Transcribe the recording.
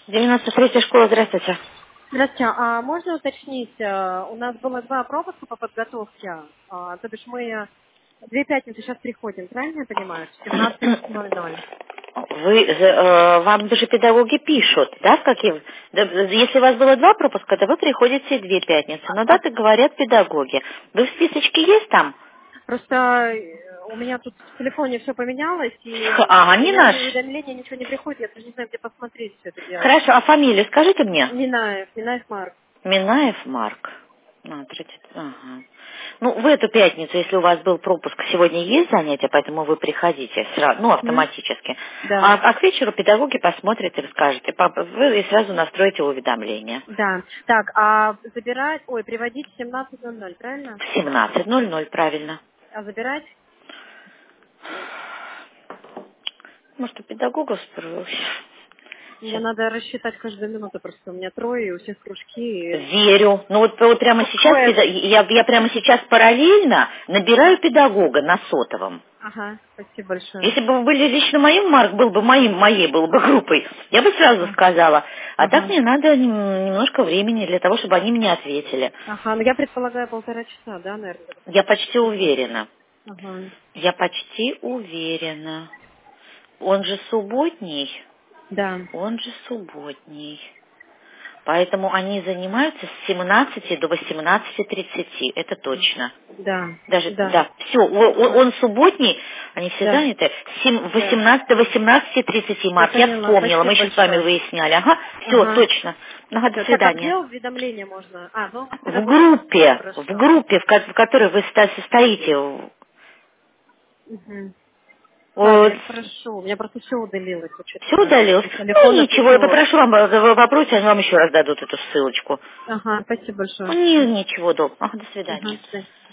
93-я школа, здравствуйте. Здравствуйте. А можно уточнить, у нас было 2 пропуска по подготовке, то бишь мы 2 пятницы сейчас приходим, правильно я понимаю? В 17:00. Вам же педагоги пишут, да, если у вас было 2 пропуска, то вы приходите 2 пятницы, но даты говорят педагоги. Вы в списочке есть там? Просто у меня тут в телефоне все поменялось, и Ага, у не меня наш. ни уведомления, ничего не приходит, я даже не знаю, где посмотреть все это дело. Хорошо, а фамилию скажите мне? Минаев Марк. Минаев Марк. Ага. Ну, в эту пятницу, если у вас был пропуск, сегодня есть занятия, поэтому вы приходите сразу, Мгм. автоматически. Да, А к вечеру педагоги посмотрят и расскажете. Вы и сразу настроите уведомления. да. Так, а приводить в 17:00, правильно? В 17:00, правильно. А забирать? Может, у педагогов справилась? Мне Сейчас. надо рассчитать каждую минуту, просто у меня 3, и у всех кружки. Верю. Ну вот прямо сейчас, я прямо сейчас параллельно набираю педагога на сотовом. Ага, спасибо большое. Если бы вы были лично моим, Марк был бы моей был бы группой, я бы сразу сказала. А так Ага. мне надо немножко времени для того, чтобы они мне ответили. Ага, ну я предполагаю 1,5 часа, да, наверное, где-то Я полтора почти часа. уверена. Ага. Я почти уверена. Он же субботний. Да, Он же субботний. Поэтому они занимаются с 17 до 18:30. Это точно. да, Даже, да, да, все, он субботний, они все да, заняты, да. 18 до 18:30 Я март, я поняла, вспомнила, спасибо мы еще с вами большое. выясняли, ага, все, Ага. точно, ага, до Всё. Так, а где свидания. уведомления можно? Ну, с В педагогом группе, хорошо. в которой вы состоите, Угу. Ладно, вот, я спрошу. У меня просто все удалилось. Вот все что-то удалилось. из Ну телефона ничего, я все. попрошу вам, вопросе, они вам еще раз дадут эту ссылочку. Ага, спасибо Ну, большое. ничего, ага, до Угу. свидания.